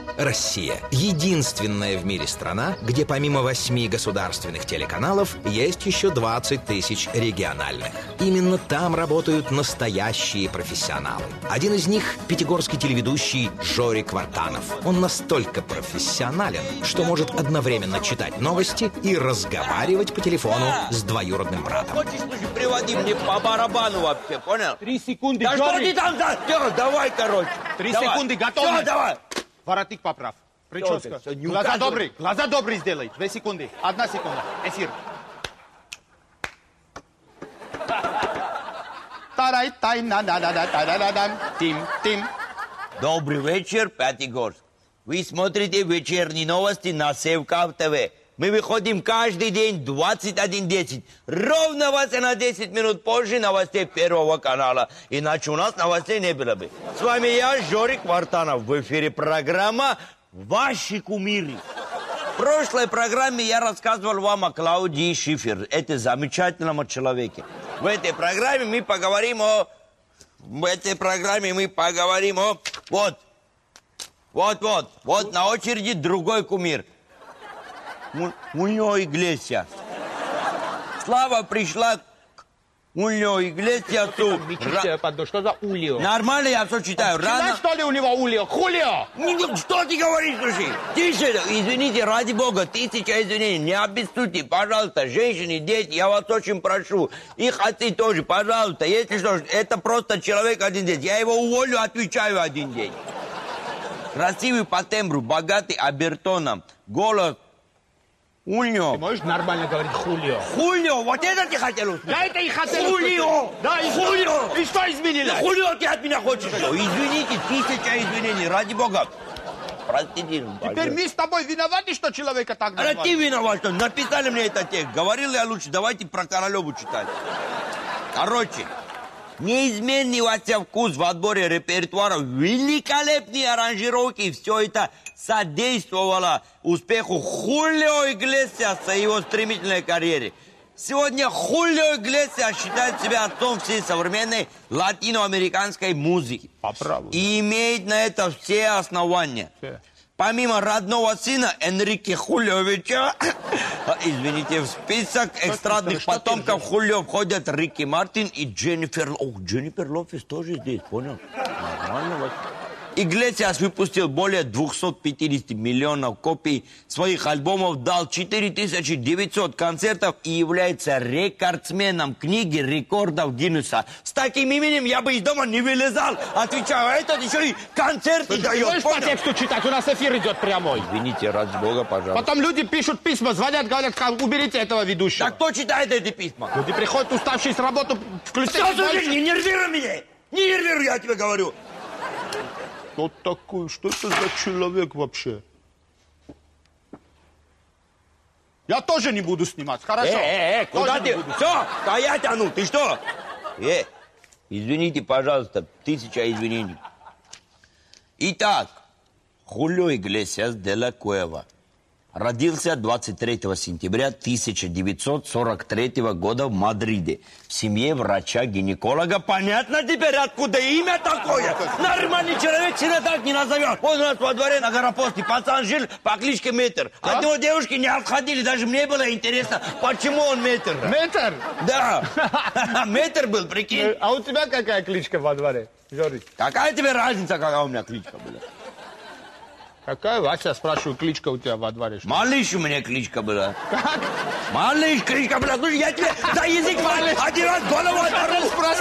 Россия – единственная в мире страна, где помимо 8 государственных телеканалов есть еще 20 тысяч региональных. Именно там работают настоящие профессионалы. Один из них – пятигорский телеведущий Жорик Вартанов. Он настолько профессионален, что может одновременно читать новости и разговаривать по телефону с двоюродным братом. Хочешь, приводи мне по барабану вообще, понял? 3 секунды, Да что ты там делаешь? Давай, короче. 3 секунды, готов? Все, давай. Воротник поправ. Прическа. Глаза добрые сделай. 2 секунды. 1 секунда. Эфир. Тим. Добрый вечер, Пятигорск. Вы смотрите вечерние новости на Севкав ТВ. Мы выходим каждый день 21:10. Ровно вас на 10 минут позже новостей Первого канала. Иначе у нас новостей не было бы. С вами я, Жорик Вартанов. В эфире программа «Ваши кумиры». В прошлой программе я рассказывал вам о Клаудии Шифер. Это замечательном человеке. В этой программе мы поговорим о... Вот на очереди другой кумир. Ульо Иглесиас. Слава пришла к Ульо Иглесиасу. Что за Ульо? Нормально я все читаю. Рано... Что ли у него Ульо? Хулио! Что ты говоришь, слушай? Тише, извините, ради бога, 1000 извинений. Не обессудьте, пожалуйста, женщины, дети, я вас очень прошу. Их отцы тоже, пожалуйста. Если что, это просто человек один день. Я его уволю, отвечаю один день. Красивый по тембру, богатый обертоном, голос. Ульо. Ты можешь нормально говорить Хулио? Хулио, вот это ты хотел услышать? Я это и хотел Хулио! Да, и Хулио! И что изменилось? Хулио ты от меня хочешь? Извините, 1000 извинений, ради бога. Простите. Теперь мы с тобой виноваты, что человека так назвали? А ты виноват, что написали мне этот текст. Говорил я лучше, давайте про Королеву читать. Короче, неизменный во всем вкус в отборе репертуара, великолепные аранжировки, все это содействовало успеху Хулио Иглесиаса и его стремительной карьере. Сегодня Хулио Иглесиас считает себя отцом всей современной латиноамериканской музыки. И имеет на это все основания. Помимо родного сына Энрике Хулиовича, извините, в список эстрадных потомков Хулио входят Рики Мартин и Дженнифер... Дженнифер Лопес тоже здесь, понял? Нормально вот. Иглесиас выпустил более 250 миллионов копий своих альбомов, дал 4900 концертов и является рекордсменом книги рекордов Гиннесса. С таким именем я бы из дома не вылезал. Отвечаю, а этот еще и концерты дает. Можешь по тексту читать? У нас эфир идет прямой. Извините, ради бога, пожалуйста. Потом люди пишут письма, звонят, говорят, уберите этого ведущего. Так кто читает эти письма? Люди приходят, уставшие с работы, включают... Слушай, не нервируй меня! Не нервируй, я тебе говорю! Кто такой? Что это за человек вообще? Я тоже не буду снимать, хорошо? Куда ты? Все, стоять, а ну, ты что? Извините, пожалуйста, 1000 извинений. Итак, Хулио Иглесиас де ла Куэва родился 23 сентября 1943 года в Мадриде в семье врача-гинеколога. Понятно теперь, откуда имя такое? Нормальный человек себя так не назовет. Он у нас во дворе на Горопоске пацан жил по кличке Метр. От него девушки не отходили, даже мне было интересно, почему он Метр. Метр? Да. Метр был, прикинь. А у тебя какая кличка во дворе, Жорик? Какая тебе разница, какая у меня кличка была? Какая, Вася, спрашиваю, кличка у тебя во дворе? Что? Малыш у меня кличка была. Как? Малыш кличка была. Слушай, я тебе за язык один раз голову оторву.